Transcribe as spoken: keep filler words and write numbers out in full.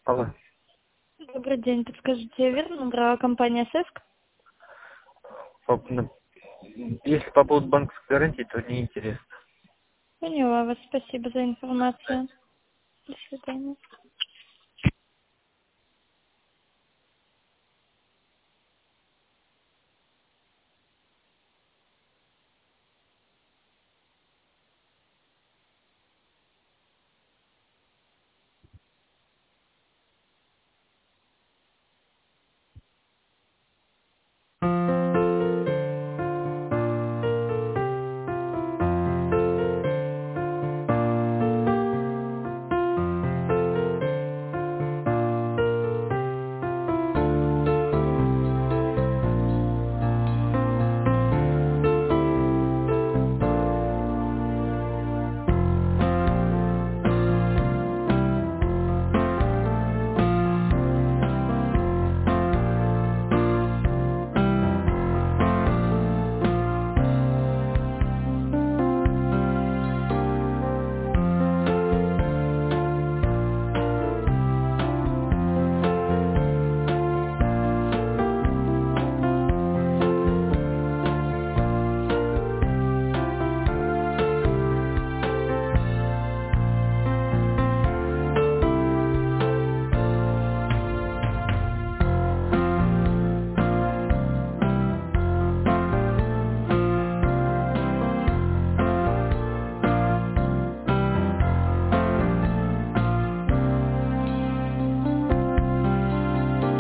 Алло. Добрый день, подскажите, я верно набрала компания СЭСК? По- ну, Если по поводу банковской гарантии, то не интересно. Поняла вас, спасибо за информацию. До свидания.